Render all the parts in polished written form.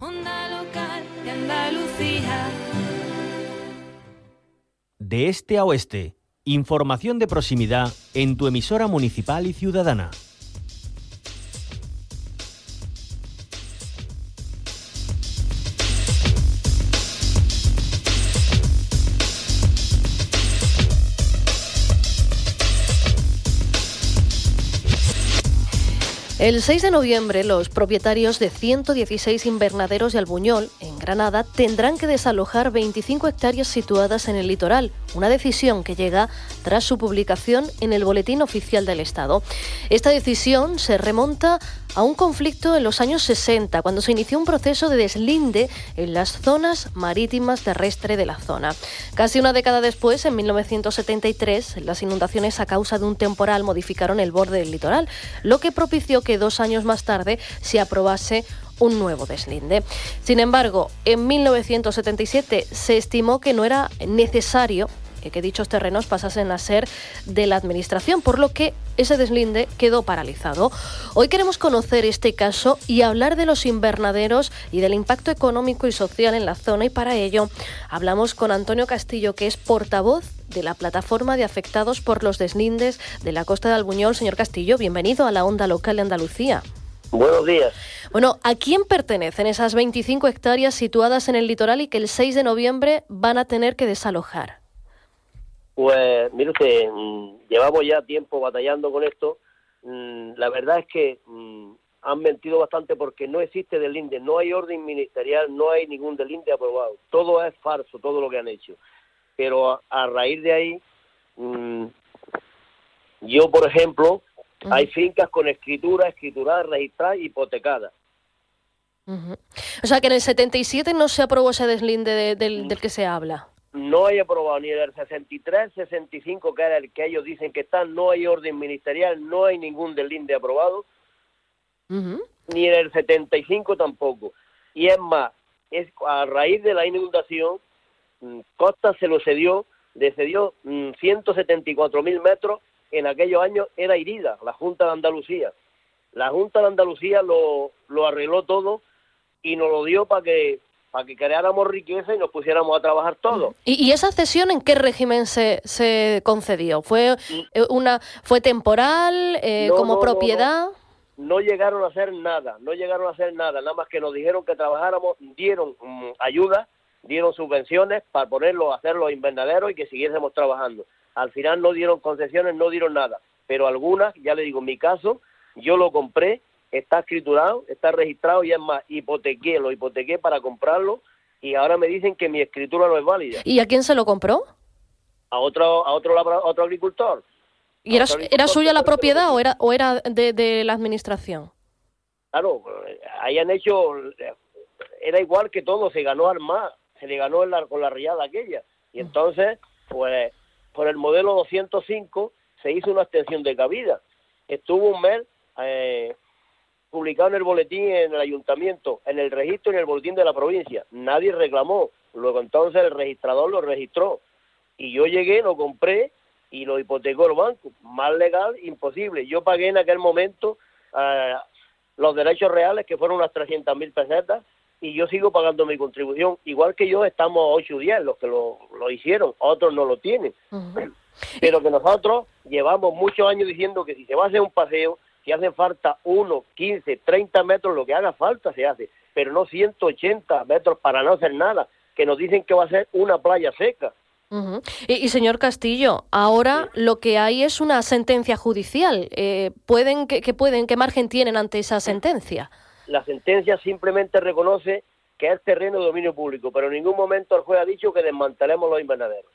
Onda local de Andalucía. De este a oeste, información de proximidad en tu emisora municipal y ciudadana. El 6 de noviembre, los propietarios de 116 invernaderos de Albuñol, en Granada, tendrán que desalojar 25 hectáreas situadas en el litoral, una decisión que llega tras su publicación en el Boletín Oficial del Estado. Esta decisión se remonta a un conflicto en los años 60, cuando se inició un proceso de deslinde en las zonas marítimas terrestres de la zona. Casi una década después, en 1973, las inundaciones a causa de un temporal modificaron el borde del litoral, lo que propició que 2 años más tarde se aprobase un nuevo deslinde. Sin embargo, en 1977 se estimó que no era necesario que dichos terrenos pasasen a ser de la Administración, por lo que ese deslinde quedó paralizado. Hoy queremos conocer este caso y hablar de los invernaderos y del impacto económico y social en la zona, y para ello hablamos con Antonio Castillo, que es portavoz de la plataforma de afectados por los deslindes de la costa de Albuñol. Señor Castillo, bienvenido a la Onda Local de Andalucía. Buenos días. Bueno, ¿a quién pertenecen esas 25 hectáreas situadas en el litoral y que el 6 de noviembre van a tener que desalojar? Pues, mire usted, llevamos ya tiempo batallando con esto. La verdad es que han mentido bastante porque no existe deslinde, no hay orden ministerial, no hay ningún deslinde aprobado. Todo es falso, todo lo que han hecho. Pero a raíz de ahí, yo, por ejemplo, hay fincas con escrituradas, registradas, hipotecadas. O sea, que en el 77 no se aprobó ese deslinde del que se habla. No hay aprobado ni del 63, 65, que era el que ellos dicen que están, no hay orden ministerial, no hay ningún deslinde aprobado, ni en el 75 tampoco. Y es más, es a raíz de la inundación, Costa se lo cedió 174.000 metros, en aquellos años era Irida, la Junta de Andalucía. La Junta de Andalucía lo arregló todo y nos lo dio para que creáramos riqueza y nos pusiéramos a trabajar todos. ¿Y esa cesión en qué régimen se concedió? ¿Fue temporal, como propiedad? No llegaron a hacer nada, nada más que nos dijeron que trabajáramos, dieron ayuda, dieron subvenciones para hacer los invernaderos y que siguiésemos trabajando. Al final no dieron concesiones, no dieron nada, pero algunas, ya le digo, en mi caso, yo lo compré, está escriturado, está registrado y es más, lo hipotequé para comprarlo y ahora me dicen que mi escritura no es válida. ¿Y a quién se lo compró? A otro agricultor. ¿Y era suya la propiedad o era de la Administración? Claro, hayan hecho, era igual que todo, se ganó al mar, se le ganó con la riada aquella. Y entonces, pues, por el modelo 205 se hizo una extensión de cabida. Estuvo un mes publicado en el boletín en el ayuntamiento, en el registro y en el boletín de la provincia. Nadie reclamó. Luego entonces el registrador lo registró. Y yo llegué, lo compré y lo hipotecó el banco. Más legal, imposible. Yo pagué en aquel momento los derechos reales, que fueron unas 300.000 pesetas, y yo sigo pagando mi contribución. Igual que yo, estamos 8 o 10 los que lo hicieron, otros no lo tienen. Pero que nosotros llevamos muchos años diciendo que si se va a hacer un paseo, si hace falta 1, 15, 30 metros, lo que haga falta se hace, pero no 180 metros para no hacer nada, que nos dicen que va a ser una playa seca. Y señor Castillo, ahora lo que hay es una sentencia judicial. ¿Qué margen tienen ante esa sentencia? La sentencia simplemente reconoce que es terreno de dominio público, pero en ningún momento el juez ha dicho que desmantelemos los invernaderos.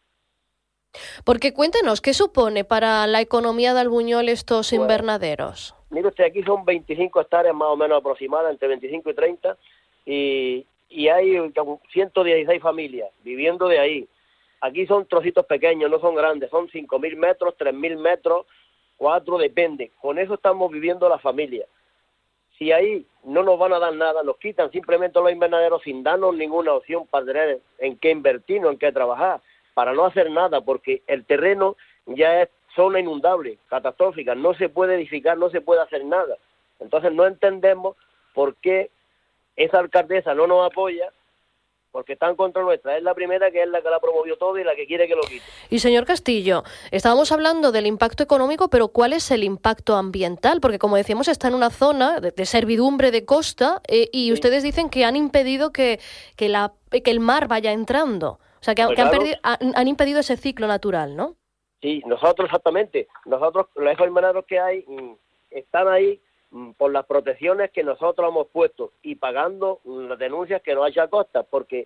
Porque cuéntenos, ¿qué supone para la economía de Albuñol estos invernaderos? Mire usted, aquí son 25 hectáreas más o menos aproximadas, entre 25 y 30, y hay 116 familias viviendo de ahí. Aquí son trocitos pequeños, no son grandes, son 5.000 metros, 3.000 metros, 4, depende. Con eso estamos viviendo la familia. Si ahí no nos van a dar nada, nos quitan simplemente los invernaderos sin darnos ninguna opción para tener en qué invertir, en qué trabajar, para no hacer nada, porque el terreno ya es zona inundable, catastrófica, no se puede edificar, no se puede hacer nada. Entonces no entendemos por qué esa alcaldesa no nos apoya porque está en contra nuestra. Es la primera que es la que la promovió todo y la que quiere que lo quite. Y señor Castillo, estábamos hablando del impacto económico, pero ¿cuál es el impacto ambiental? Porque como decíamos, está en una zona de servidumbre de costa y Sí. ustedes dicen que han impedido que el mar vaya entrando. O sea, que Pues han, claro. han impedido ese ciclo natural, ¿no? Sí, nosotros exactamente. Nosotros, los invernaderos que hay, están ahí por las protecciones que nosotros hemos puesto y pagando las denuncias que nos ha hecho a costa, porque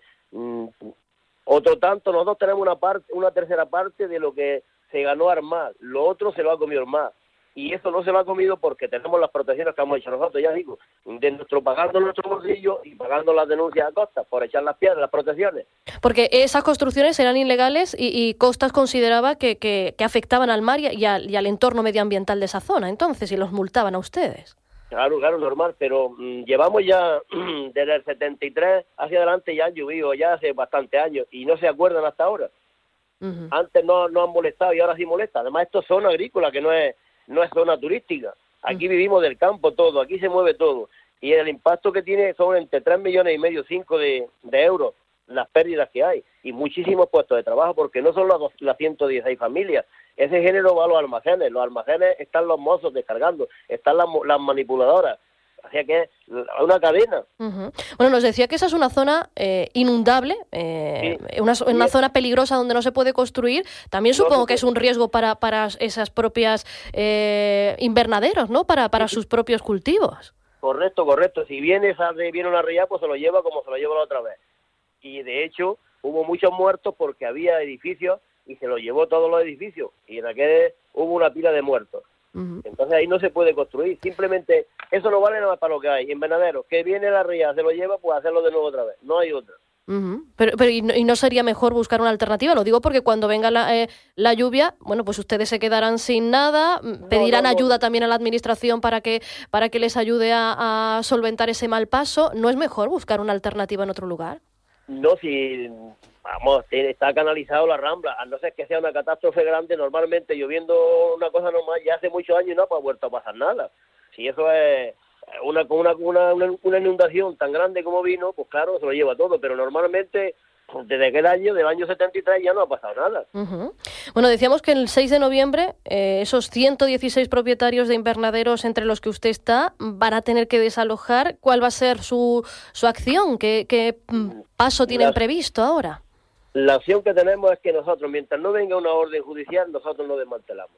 otro tanto, nosotros tenemos una tercera parte de lo que se ganó Armad, lo otro se lo ha comido Armad, y eso no se lo ha comido porque tenemos las protecciones que hemos hecho nosotros, ya digo, pagando nuestro bolsillo y pagando las denuncias a costa por echar las piedras, las protecciones. Porque esas construcciones eran ilegales y Costas consideraba que afectaban al mar y al entorno medioambiental de esa zona, entonces, y los multaban a ustedes. Claro, normal, pero llevamos ya desde el 73 hacia adelante, ya han llovido ya hace bastante años y no se acuerdan hasta ahora. Uh-huh. Antes no han molestado y ahora sí molesta. Además, esto es zona agrícola, que no es zona turística. Aquí vivimos del campo todo, aquí se mueve todo. Y el impacto que tiene son entre 3,5 millones, 5 de euros las pérdidas que hay. Y muchísimos puestos de trabajo, porque no son las 116 familias. Ese género va a los almacenes. Los almacenes están los mozos descargando, están las manipuladoras. O sea que es una cadena. Uh-huh. Bueno, nos decía que esa es una zona inundable, Sí. una zona peligrosa donde no se puede construir. También supongo No, que es un riesgo para esas propias invernaderos, ¿no? Para sus propios cultivos. Correcto. Si viene una ría, pues se lo lleva como se lo llevó la otra vez. Y de hecho hubo muchos muertos porque había edificios y se lo llevó todos los edificios. Y en aquel hubo una pila de muertos. Uh-huh. Entonces ahí no se puede construir. Simplemente eso no vale nada para lo que hay. Invernaderos, que viene la ría, se lo lleva, pues hacerlo de nuevo otra vez. No hay otra. Uh-huh. Pero ¿y no sería mejor buscar una alternativa? Lo digo porque cuando venga la lluvia, bueno, pues ustedes se quedarán sin nada, pedirán ayuda también a la administración para que les ayude a solventar ese mal paso. ¿No es mejor buscar una alternativa en otro lugar? No, si vamos, está canalizado la Rambla, a no ser que sea una catástrofe grande, normalmente lloviendo una cosa normal, ya hace muchos años no ha vuelto a pasar nada. Si eso es una inundación tan grande como vino, pues claro, se lo lleva todo, pero normalmente desde aquel año, del año 73, ya no ha pasado nada. Uh-huh. Bueno, decíamos que el 6 de noviembre esos 116 propietarios de invernaderos entre los que usted está van a tener que desalojar. ¿Cuál va a ser su acción? ¿Qué paso tienen previsto ahora? La acción que tenemos es que nosotros, mientras no venga una orden judicial, nosotros no desmantelamos.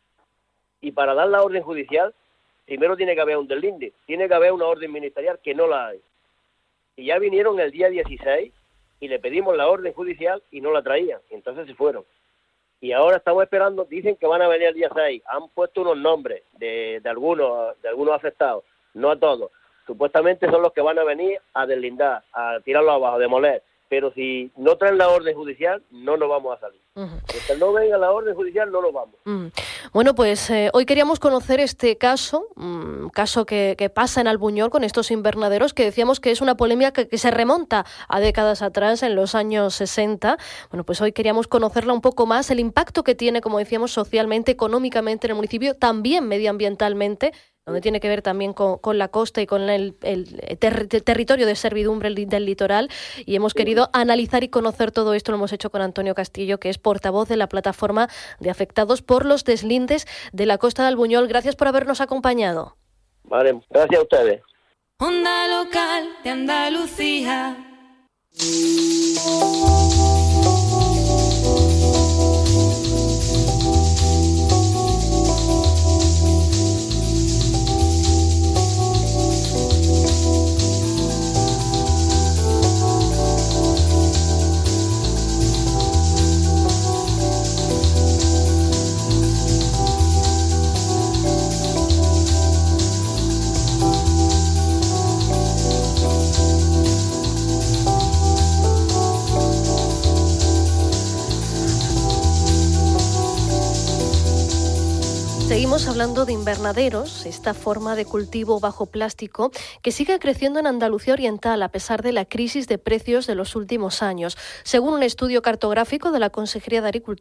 Y para dar la orden judicial, primero tiene que haber un deslinde, tiene que haber una orden ministerial que no la hay. Y ya vinieron el día 16 y le pedimos la orden judicial y no la traían, y entonces se fueron. Y ahora estamos esperando, dicen que van a venir el día 6, han puesto unos nombres de algunos afectados, no a todos. Supuestamente son los que van a venir a deslindar, a tirarlo abajo, a demoler. Pero si no traen la orden judicial, no nos vamos a salir. Uh-huh. Mientras no venga la orden judicial, no nos vamos. Uh-huh. Bueno, pues hoy queríamos conocer este caso que pasa en Albuñol con estos invernaderos, que decíamos que es una polémica que se remonta a décadas atrás, en los años 60. Bueno, pues hoy queríamos conocerla un poco más, el impacto que tiene, como decíamos, socialmente, económicamente en el municipio, también medioambientalmente, donde tiene que ver también con la costa y con el territorio de servidumbre del litoral, y hemos querido analizar y conocer todo esto. Lo hemos hecho con Antonio Castillo, que es portavoz de la plataforma de afectados por los deslindes de la costa de Albuñol. Gracias por habernos acompañado. Vale, gracias a ustedes. Onda local de Andalucía. Seguimos hablando de invernaderos, esta forma de cultivo bajo plástico que sigue creciendo en Andalucía Oriental a pesar de la crisis de precios de los últimos años. Según un estudio cartográfico de la Consejería de Agricultura,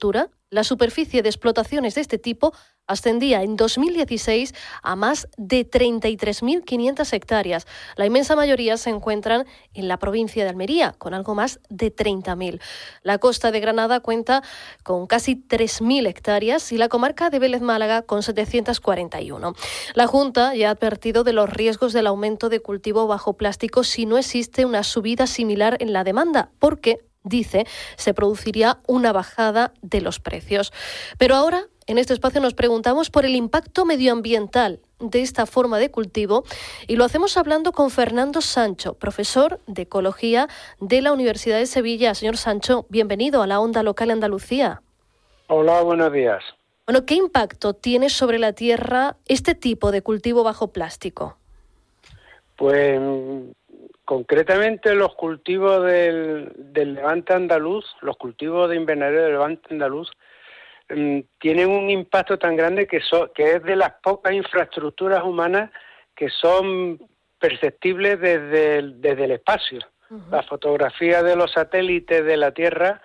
La superficie de explotaciones de este tipo ascendía en 2016 a más de 33.500 hectáreas. La inmensa mayoría se encuentran en la provincia de Almería, con algo más de 30.000. La costa de Granada cuenta con casi 3.000 hectáreas y la comarca de Vélez Málaga con 741. La Junta ya ha advertido de los riesgos del aumento de cultivo bajo plástico si no existe una subida similar en la demanda, porque dice, se produciría una bajada de los precios. Pero ahora, en este espacio nos preguntamos por el impacto medioambiental de esta forma de cultivo y lo hacemos hablando con Fernando Sancho, profesor de Ecología de la Universidad de Sevilla. Señor Sancho, bienvenido a la Onda Local Andalucía. Hola, buenos días. Bueno, ¿qué impacto tiene sobre la tierra este tipo de cultivo bajo plástico? Pues concretamente los cultivos del Levante andaluz, los cultivos de invernadero del Levante andaluz, tienen un impacto tan grande que es de las pocas infraestructuras humanas que son perceptibles desde el espacio. Uh-huh. Las fotografías de los satélites de la Tierra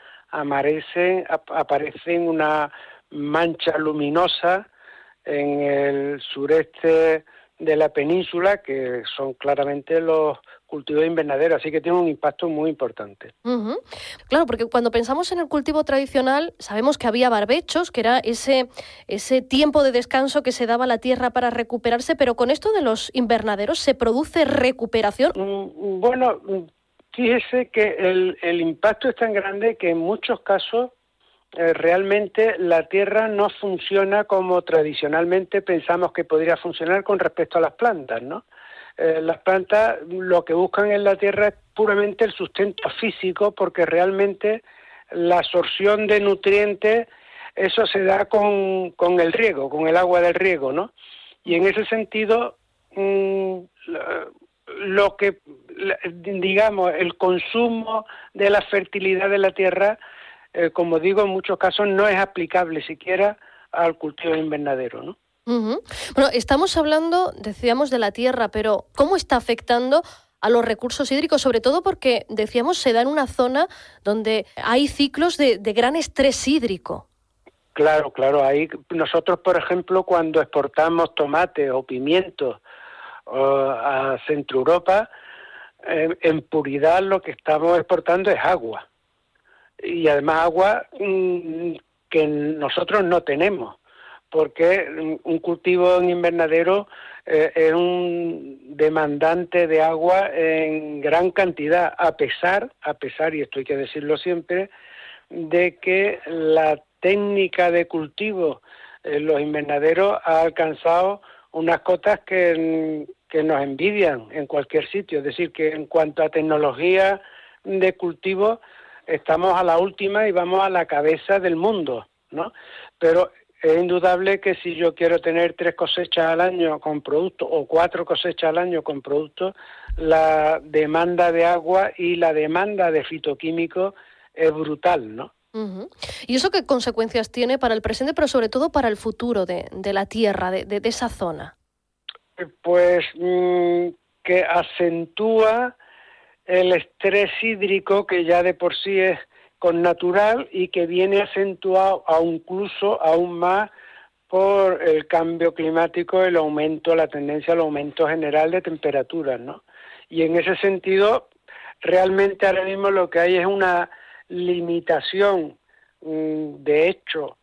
aparecen una mancha luminosa en el sureste de la península, que son claramente los cultivos de invernadero, así que tiene un impacto muy importante. Uh-huh. Claro, porque cuando pensamos en el cultivo tradicional, sabemos que había barbechos, que era ese tiempo de descanso que se daba a la tierra para recuperarse, pero con esto de los invernaderos, ¿se produce recuperación? Bueno, fíjese que el impacto es tan grande que en muchos casos realmente la tierra no funciona como tradicionalmente pensamos que podría funcionar con respecto a las plantas, ¿no? Las plantas lo que buscan en la tierra es puramente el sustento físico, porque realmente la absorción de nutrientes, eso se da con el riego, con el agua del riego, ¿no? Y en ese sentido, lo que, digamos, el consumo de la fertilidad de la tierra, como digo, en muchos casos no es aplicable siquiera al cultivo de invernadero, ¿no? Uh-huh. Bueno, estamos hablando, decíamos, de la tierra, pero ¿cómo está afectando a los recursos hídricos? Sobre todo porque, decíamos, se da en una zona donde hay ciclos de gran estrés hídrico. Claro. Ahí nosotros, por ejemplo, cuando exportamos tomates o pimientos a Centro Europa, en puridad lo que estamos exportando es agua. Y además agua que nosotros no tenemos, porque un cultivo en invernadero es un demandante de agua en gran cantidad, a pesar, y esto hay que decirlo siempre, de que la técnica de cultivo en los invernaderos ha alcanzado unas cotas que nos envidian en cualquier sitio. Es decir, que en cuanto a tecnología de cultivo estamos a la última y vamos a la cabeza del mundo, ¿no? Pero es indudable que si yo quiero tener 3 cosechas al año con productos o 4 cosechas al año con productos, la demanda de agua y la demanda de fitoquímicos es brutal, ¿no? Uh-huh. ¿Y eso qué consecuencias tiene para el presente, pero sobre todo para el futuro de la tierra, de esa zona? Pues que acentúa el estrés hídrico, que ya de por sí es connatural y que viene acentuado incluso aún más por el cambio climático, la tendencia al aumento general de temperaturas, ¿no? Y en ese sentido, realmente ahora mismo lo que hay es una limitación de hecho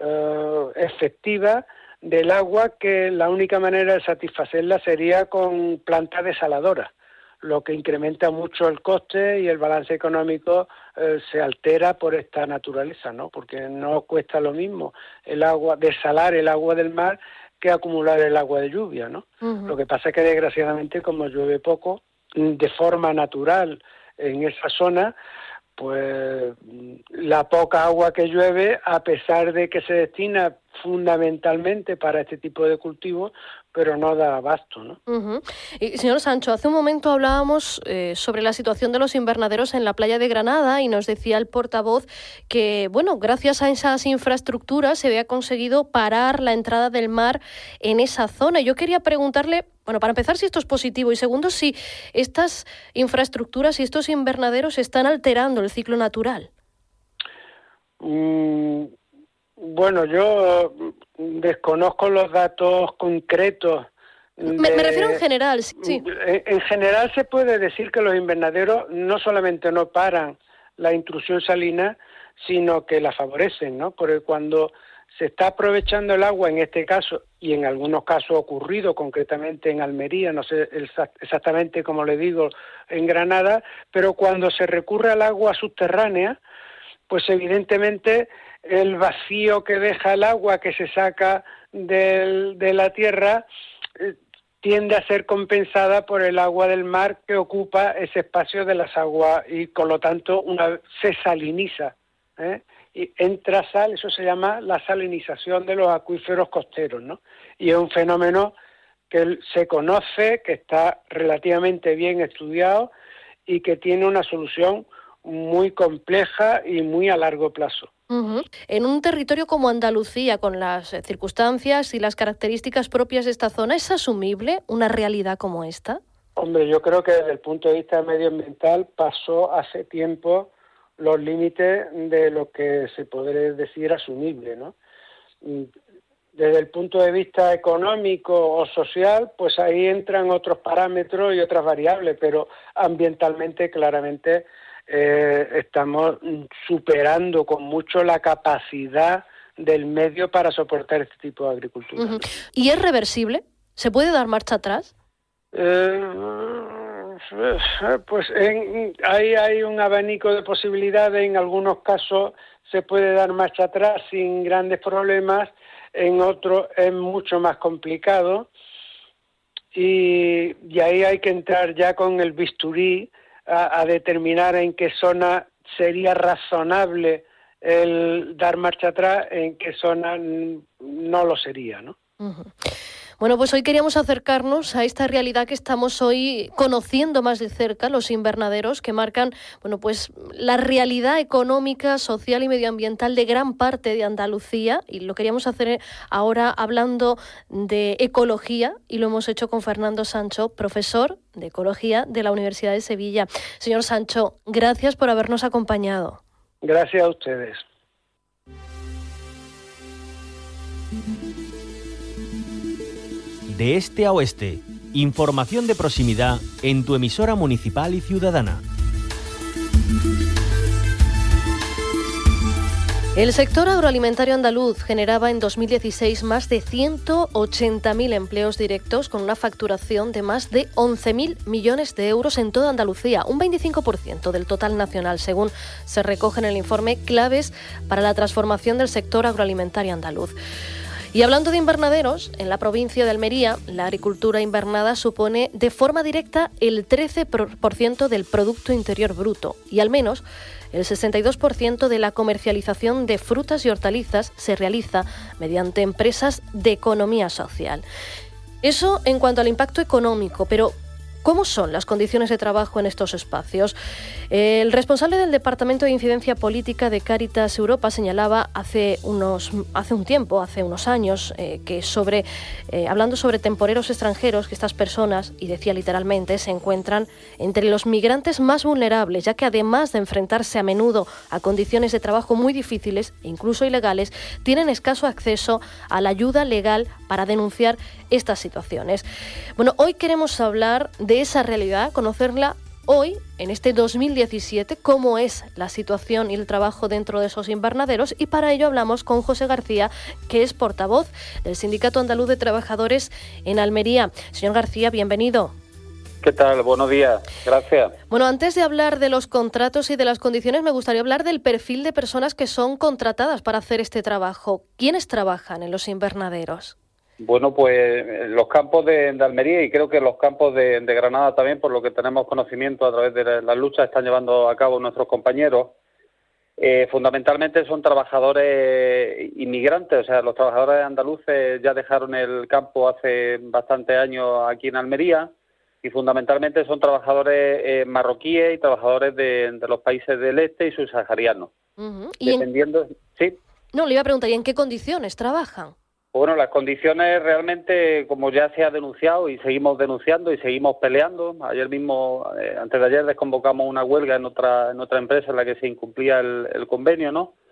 efectiva del agua, que la única manera de satisfacerla sería con plantas desaladoras, lo que incrementa mucho el coste y el balance económico se altera por esta naturaleza, ¿no? Porque no cuesta lo mismo desalar el agua del mar que acumular el agua de lluvia, ¿no? Uh-huh. Lo que pasa es que desgraciadamente, como llueve poco, de forma natural en esa zona, pues la poca agua que llueve, a pesar de que se destina fundamentalmente para este tipo de cultivos, pero no da abasto, ¿no? Uh-huh. Y, señor Sancho, hace un momento hablábamos sobre la situación de los invernaderos en la playa de Granada y nos decía el portavoz que, bueno, gracias a esas infraestructuras se había conseguido parar la entrada del mar en esa zona. Yo quería preguntarle, bueno, para empezar, si esto es positivo y segundo, si estas infraestructuras y estos invernaderos están alterando el ciclo natural. Bueno, yo desconozco los datos concretos. Me refiero en general, sí. En general se puede decir que los invernaderos no solamente no paran la intrusión salina, sino que la favorecen, ¿no? Porque cuando se está aprovechando el agua, en este caso, y en algunos casos ha ocurrido concretamente en Almería, no sé exactamente como le digo, en Granada, pero cuando se recurre al agua subterránea, pues evidentemente el vacío que deja el agua que se saca de la tierra tiende a ser compensada por el agua del mar que ocupa ese espacio de las aguas y con lo tanto se saliniza, y entra sal, eso se llama la salinización de los acuíferos costeros, ¿no? Y es un fenómeno que se conoce, que está relativamente bien estudiado y que tiene una solución muy compleja y muy a largo plazo. Uh-huh. En un territorio como Andalucía, con las circunstancias y las características propias de esta zona, ¿es asumible una realidad como esta? Hombre, yo creo que desde el punto de vista medioambiental pasó hace tiempo los límites de lo que se podría decir asumible, ¿no? Desde el punto de vista económico o social, pues ahí entran otros parámetros y otras variables, pero ambientalmente claramente estamos superando con mucho la capacidad del medio para soportar este tipo de agricultura. Uh-huh. ¿Y es reversible? ¿Se puede dar marcha atrás? Pues ahí hay un abanico de posibilidades. En algunos casos se puede dar marcha atrás sin grandes problemas, en otros es mucho más complicado y ahí hay que entrar ya con el bisturí a determinar en qué zona sería razonable el dar marcha atrás, en qué zona no lo sería, ¿no? Uh-huh. Bueno, pues hoy queríamos acercarnos a esta realidad que estamos hoy conociendo más de cerca, los invernaderos, que marcan, bueno, pues la realidad económica, social y medioambiental de gran parte de Andalucía, y lo queríamos hacer ahora hablando de ecología, y lo hemos hecho con Fernando Sancho, profesor de ecología de la Universidad de Sevilla. Señor Sancho, gracias por habernos acompañado. Gracias a ustedes. De este a oeste, información de proximidad en tu emisora municipal y ciudadana. El sector agroalimentario andaluz generaba en 2016 más de 180.000 empleos directos con una facturación de más de 11.000 millones de euros en toda Andalucía, un 25% del total nacional, según se recoge en el informe Claves para la transformación del sector agroalimentario andaluz. Y hablando de invernaderos, en la provincia de Almería, la agricultura invernada supone de forma directa el 13% del Producto Interior Bruto y al menos el 62% de la comercialización de frutas y hortalizas se realiza mediante empresas de economía social. Eso en cuanto al impacto económico, pero ¿cómo son las condiciones de trabajo en estos espacios? El responsable del Departamento de Incidencia Política de Cáritas Europa señalaba hace unos años, que hablando sobre temporeros extranjeros, que estas personas, y decía literalmente, se encuentran entre los migrantes más vulnerables, ya que además de enfrentarse a menudo a condiciones de trabajo muy difíciles e incluso ilegales, tienen escaso acceso a la ayuda legal para denunciar estas situaciones. Bueno, hoy queremos hablar de esa realidad, conocerla hoy, en este 2017, cómo es la situación y el trabajo dentro de esos invernaderos, y para ello hablamos con José García, que es portavoz del Sindicato Andaluz de Trabajadores en Almería. Señor García, bienvenido. ¿Qué tal? Buenos días. Gracias. Bueno, antes de hablar de los contratos y de las condiciones, me gustaría hablar del perfil de personas que son contratadas para hacer este trabajo. ¿Quiénes trabajan en los invernaderos? Bueno, pues los campos de Almería y creo que los campos de Granada también, por lo que tenemos conocimiento a través de las luchas que están llevando a cabo nuestros compañeros, fundamentalmente son trabajadores inmigrantes. O sea, los trabajadores andaluces ya dejaron el campo hace bastantes años aquí en Almería y fundamentalmente son trabajadores marroquíes y trabajadores de los países del este y subsaharianos. Uh-huh. Dependiendo, ¿sí? No, le iba a preguntar, ¿y en qué condiciones trabajan? Bueno, las condiciones realmente, como ya se ha denunciado y seguimos denunciando y seguimos peleando. Ayer mismo, antes de ayer, desconvocamos una huelga en otra empresa en la que se incumplía el convenio, ¿no?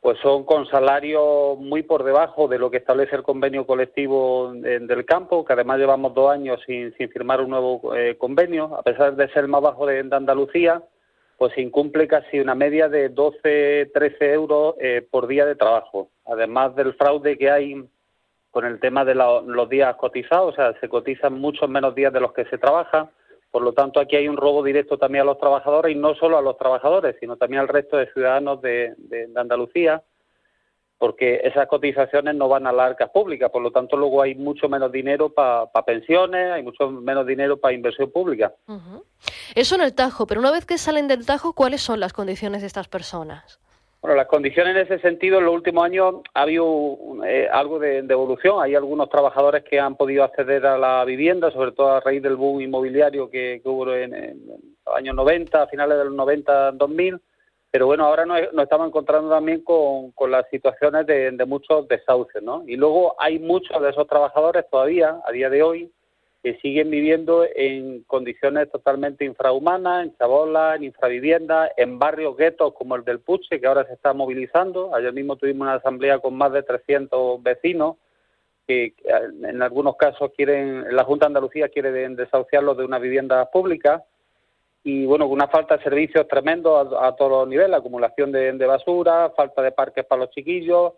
pues son con salarios muy por debajo de lo que establece el convenio colectivo del campo, que además llevamos 2 años sin firmar un nuevo convenio. A pesar de ser el más bajo de Andalucía, pues se incumple casi una media de 12, 13 euros por día de trabajo. Además del fraude que hay con el tema de los días cotizados, o sea, se cotizan muchos menos días de los que se trabaja. Por lo tanto, aquí hay un robo directo también a los trabajadores, y no solo a los trabajadores, sino también al resto de ciudadanos de Andalucía, porque esas cotizaciones no van a las arcas públicas. Por lo tanto, luego hay mucho menos dinero para pensiones, hay mucho menos dinero para inversión pública. Uh-huh. Eso en el Tajo, pero una vez que salen del Tajo, ¿cuáles son las condiciones de estas personas? Bueno, las condiciones en ese sentido, en los últimos años ha habido algo de evolución. Hay algunos trabajadores que han podido acceder a la vivienda, sobre todo a raíz del boom inmobiliario que hubo en los años 90, a finales de los 90, 2000. Pero bueno, ahora nos estamos encontrando también con las situaciones de muchos desahucios, ¿no? Y luego hay muchos de esos trabajadores todavía, a día de hoy, que siguen viviendo en condiciones totalmente infrahumanas, en chabolas, en infraviviendas, en barrios guetos como el del Puche, que ahora se está movilizando. Ayer mismo tuvimos una asamblea con más de 300 vecinos que en algunos casos la Junta de Andalucía quiere desahuciarlos de una vivienda pública. Y bueno, con una falta de servicios tremendos a todos los niveles, acumulación de basura, falta de parques para los chiquillos.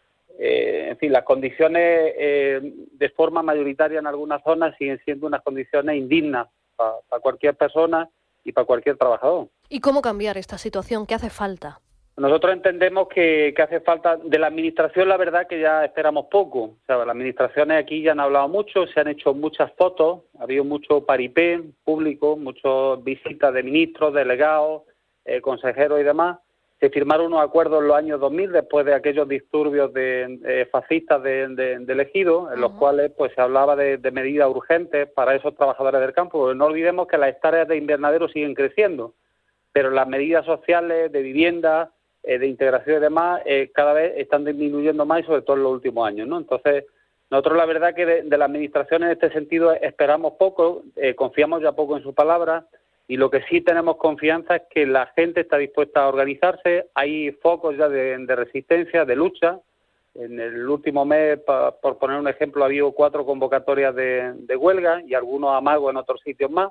En fin, las condiciones de forma mayoritaria en algunas zonas siguen siendo unas condiciones indignas para cualquier persona y para cualquier trabajador. ¿Y cómo cambiar esta situación? ¿Qué hace falta? Nosotros entendemos que hace falta. De la Administración, la verdad que ya esperamos poco. O sea, las administraciones aquí ya han hablado mucho, se han hecho muchas fotos, ha habido mucho paripé público, muchas visitas de ministros, delegados, consejeros y demás. Se firmaron unos acuerdos en los años 2000, después de aquellos disturbios fascistas de Ejido, en los cuales pues se hablaba de medidas urgentes para esos trabajadores del campo. Porque no olvidemos que las hectáreas de invernadero siguen creciendo, pero las medidas sociales de vivienda, de integración y demás, cada vez están disminuyendo más, y sobre todo en los últimos años, ¿no? Entonces, nosotros la verdad que de la Administración en este sentido esperamos poco, confiamos ya poco en sus palabras. Y lo que sí tenemos confianza es que la gente está dispuesta a organizarse. Hay focos ya de resistencia, de lucha. En el último mes, por poner un ejemplo, ha habido 4 convocatorias de huelga y algunos amagos en otros sitios más.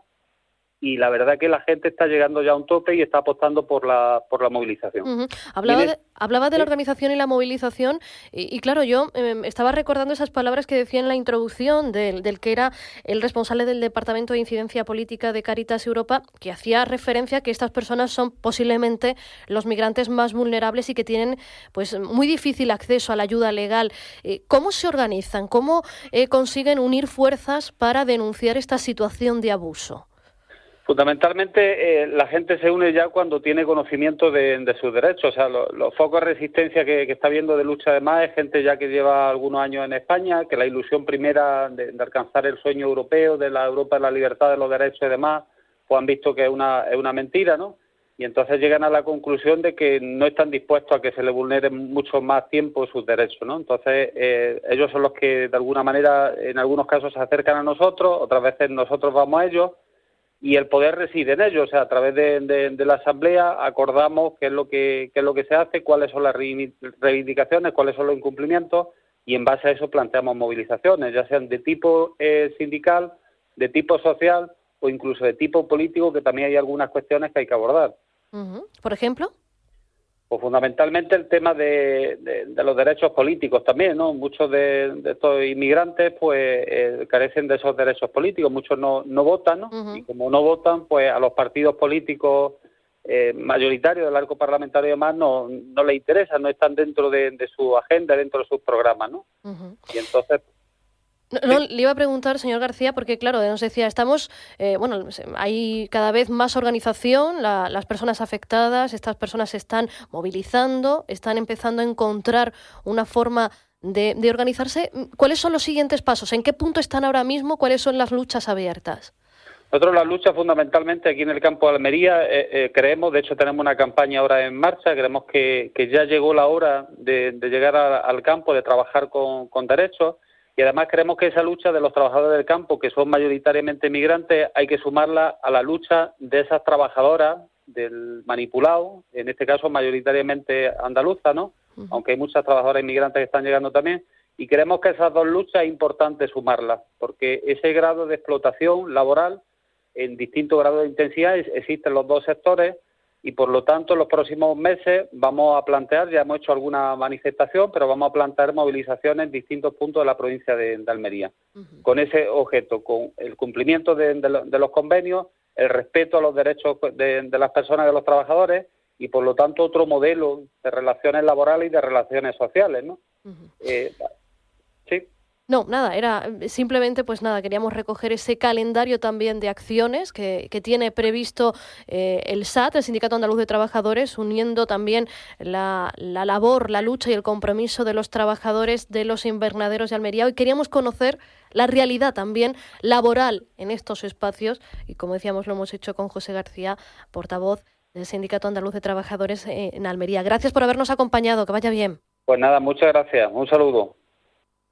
Y la verdad que la gente está llegando ya a un tope y está apostando por la movilización. Uh-huh. Hablaba de la organización y la movilización y claro, yo estaba recordando esas palabras que decía en la introducción del que era el responsable del Departamento de Incidencia Política de Cáritas Europa, que hacía referencia a que estas personas son posiblemente los migrantes más vulnerables y que tienen pues muy difícil acceso a la ayuda legal. ¿Cómo se organizan? ¿Cómo consiguen unir fuerzas para denunciar esta situación de abuso? Fundamentalmente, la gente se une ya cuando tiene conocimiento de sus derechos. O sea, los focos de resistencia que está habiendo de lucha, además, es gente ya que lleva algunos años en España, que la ilusión primera de alcanzar el sueño europeo, de la Europa de la libertad, de los derechos y demás, pues han visto que es una mentira, ¿no? Y entonces llegan a la conclusión de que no están dispuestos a que se les vulneren mucho más tiempo sus derechos, ¿no? Entonces, ellos son los que, de alguna manera, en algunos casos se acercan a nosotros, otras veces nosotros vamos a ellos, y el poder reside en ellos. O sea, a través de la asamblea acordamos qué es lo que se hace, cuáles son las reivindicaciones, cuáles son los incumplimientos, y en base a eso planteamos movilizaciones, ya sean de tipo sindical, de tipo social o incluso de tipo político, que también hay algunas cuestiones que hay que abordar. Uh-huh. ¿Por ejemplo? Pues fundamentalmente el tema de los derechos políticos también, ¿no? Muchos de estos inmigrantes pues carecen de esos derechos políticos, muchos no votan, ¿no? Uh-huh. Y como no votan, pues a los partidos políticos mayoritarios del arco parlamentario y demás no les interesa, no están dentro de su agenda, dentro de sus programas, ¿no? Uh-huh. Y entonces... No, le iba a preguntar, señor García, porque claro, nos decía, hay cada vez más organización, las personas afectadas, estas personas se están movilizando, están empezando a encontrar una forma de organizarse. ¿Cuáles son los siguientes pasos? ¿En qué punto están ahora mismo? ¿Cuáles son las luchas abiertas? Nosotros las luchas fundamentalmente aquí en el campo de Almería creemos, de hecho tenemos una campaña ahora en marcha, creemos que ya llegó la hora de llegar al campo, de trabajar con derechos. Y además creemos que esa lucha de los trabajadores del campo, que son mayoritariamente migrantes, hay que sumarla a la lucha de esas trabajadoras del manipulado, en este caso mayoritariamente andaluza, ¿no? aunque hay muchas trabajadoras inmigrantes que están llegando también, y creemos que esas dos luchas es importante sumarlas, porque ese grado de explotación laboral en distintos grados de intensidad existen los dos sectores, y por lo tanto en los próximos meses vamos a plantear, ya hemos hecho alguna manifestación, pero vamos a plantear movilizaciones en distintos puntos de la provincia de Almería, con ese objeto, con el cumplimiento de los convenios, el respeto a los derechos de las personas, de los trabajadores, y por lo tanto otro modelo de relaciones laborales y de relaciones sociales, ¿no? Sí. No, nada, era simplemente, pues nada, queríamos recoger ese calendario también de acciones que tiene previsto el SAT, el Sindicato Andaluz de Trabajadores, uniendo también la labor, la lucha y el compromiso de los trabajadores de los invernaderos de Almería. Hoy queríamos conocer la realidad también laboral en estos espacios y, como decíamos, lo hemos hecho con José García, portavoz del Sindicato Andaluz de Trabajadores en Almería. Gracias por habernos acompañado, que vaya bien. Pues nada, muchas gracias, un saludo.